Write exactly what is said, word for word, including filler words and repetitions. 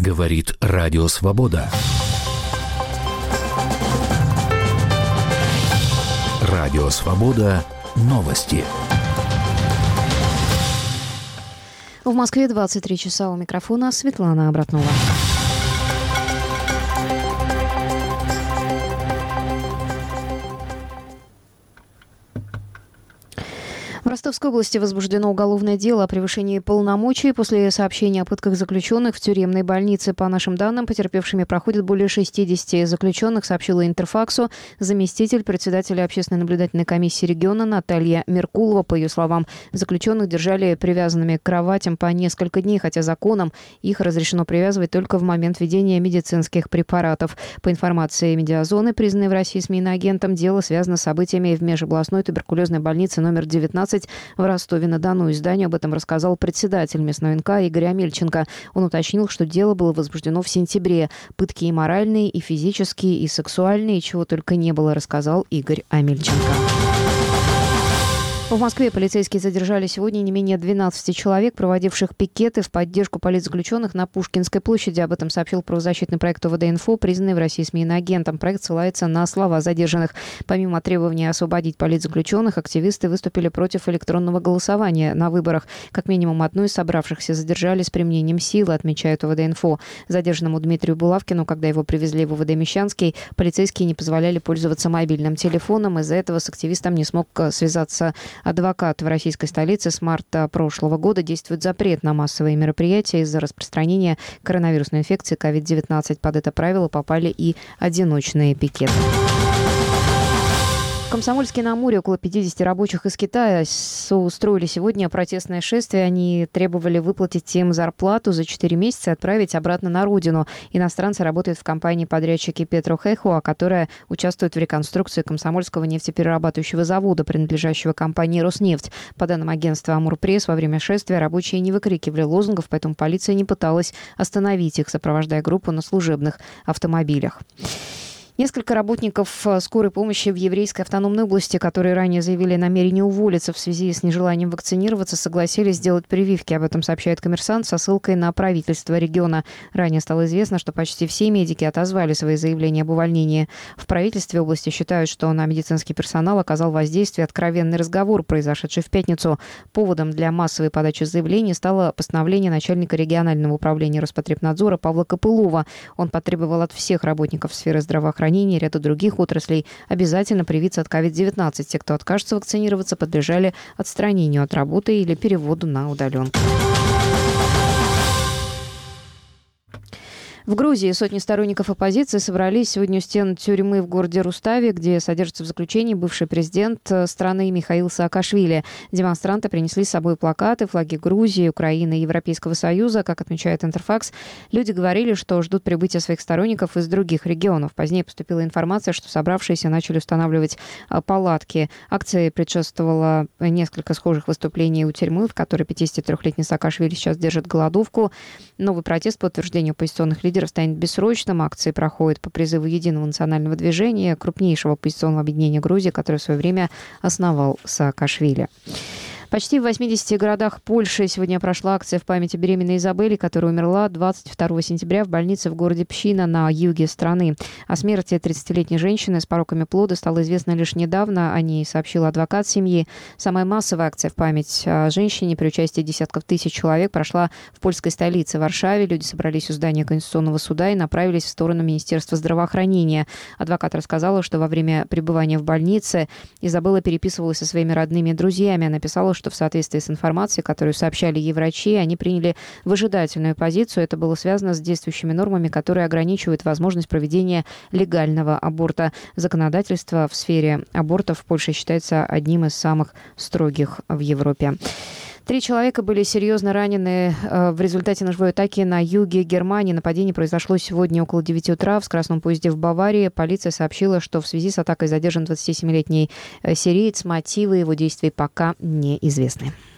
Говорит Радио Свобода. Радио Свобода. Новости. В Москве двадцать три часа, у микрофона Светлана Обратнова. В Ростовской области возбуждено уголовное дело о превышении полномочий после сообщения о пытках заключенных в тюремной больнице. По нашим данным, потерпевшими проходят более шестидесяти заключенных, сообщила Интерфаксу заместитель председателя общественной наблюдательной комиссии региона Наталья Меркулова. По ее словам, заключенных держали привязанными к кроватям по несколько дней, хотя законом их разрешено привязывать только в момент введения медицинских препаратов. По информации медиазоны, признанной в России СМИ иноагентом, дело связано с событиями в межобластной туберкулезной больнице номер девятнадцать в Ростове-на-Дону. Изданию об этом рассказал председатель местной эн ка Игорь Амельченко. Он уточнил, что дело было возбуждено в сентябре. Пытки и моральные, и физические, и сексуальные, чего только не было, рассказал Игорь Амельченко. В Москве полицейские задержали сегодня не менее двенадцати человек, проводивших пикеты в поддержку политзаключенных на Пушкинской площади. Об этом сообщил правозащитный проект ОВД-Инфо, признанный в России СМИ иноагентом. Проект ссылается на слова задержанных. Помимо требования освободить политзаключенных, активисты выступили против электронного голосования на выборах. Как минимум одну из собравшихся задержали с применением силы, отмечает ОВД-Инфо. Задержанному Дмитрию Булавкину, когда его привезли в ОВД Мещанский, полицейские не позволяли пользоваться мобильным телефоном. Из-за этого с активистом не смог связаться адвокат. В российской столице с марта прошлого года действует запрет на массовые мероприятия из-за распространения коронавирусной инфекции ковид девятнадцать. Под это правило попали и одиночные пикеты. В Комсомольске-на-Амуре около пятидесяти рабочих из Китая устроили сегодня протестное шествие. Они требовали выплатить им зарплату за четыре месяца и отправить обратно на родину. Иностранцы работают в компании-подрядчике Петрохэхуа, которая участвует в реконструкции Комсомольского нефтеперерабатывающего завода, принадлежащего компании «Роснефть». По данным агентства «Амурпресс», во время шествия рабочие не выкрикивали лозунгов, поэтому полиция не пыталась остановить их, сопровождая группу на служебных автомобилях. Несколько работников скорой помощи в Еврейской автономной области, которые ранее заявили намерение уволиться в связи с нежеланием вакцинироваться, согласились сделать прививки. Об этом сообщает «Коммерсант» со ссылкой на правительство региона. Ранее стало известно, что почти все медики отозвали свои заявления об увольнении. В правительстве области считают, что на медицинский персонал оказал воздействие откровенный разговор, произошедший в пятницу. Поводом для массовой подачи заявлений стало постановление начальника регионального управления Роспотребнадзора Павла Копылова. Он потребовал от всех работников сферы здравоохранения и ряда других отраслей обязательно привиться от ковид девятнадцать. Те, кто откажется вакцинироваться, подлежали отстранению от работы или переводу на удаленку. В Грузии сотни сторонников оппозиции собрались сегодня у стен тюрьмы в городе Руставе, где содержится в заключении бывший президент страны Михаил Саакашвили. Демонстранты принесли с собой плакаты, флаги Грузии, Украины и Европейского Союза. Как отмечает Интерфакс, люди говорили, что ждут прибытия своих сторонников из других регионов. Позднее поступила информация, что собравшиеся начали устанавливать палатки. Акции предшествовало несколько схожих выступлений у тюрьмы, в которой пятидесятитрёхлетний Саакашвили сейчас держит голодовку. Новый протест по утверждению оппозиционных лидеров станет бессрочным. Акции проходят по призыву Единого национального движения, крупнейшего оппозиционного объединения Грузии, которое в свое время основал Саакашвили. Почти в восьмидесяти городах Польши сегодня прошла акция в память о беременной Изабелле, которая умерла двадцать второго сентября в больнице в городе Пщина на юге страны. О смерти тридцатилетней женщины с пороками плода стало известно лишь недавно. О ней сообщил адвокат семьи. Самая массовая акция в память о женщине при участии десятков тысяч человек прошла в польской столице Варшаве. Люди собрались у здания Конституционного суда и направились в сторону Министерства здравоохранения. Адвокат рассказала, что во время пребывания в больнице Изабелла переписывалась со своими родными и друзьями. Она писала, что в соответствии с информацией, которую сообщали ей врачи, они приняли выжидательную позицию. Это было связано с действующими нормами, которые ограничивают возможность проведения легального аборта. Законодательство в сфере абортов в Польше считается одним из самых строгих в Европе. Три человека были серьезно ранены в результате ножевой атаки на юге Германии. Нападение произошло сегодня около девяти утра в скоростном поезде в Баварии. Полиция сообщила, что в связи с атакой задержан двадцатисемилетний сириец. Мотивы его действий пока неизвестны.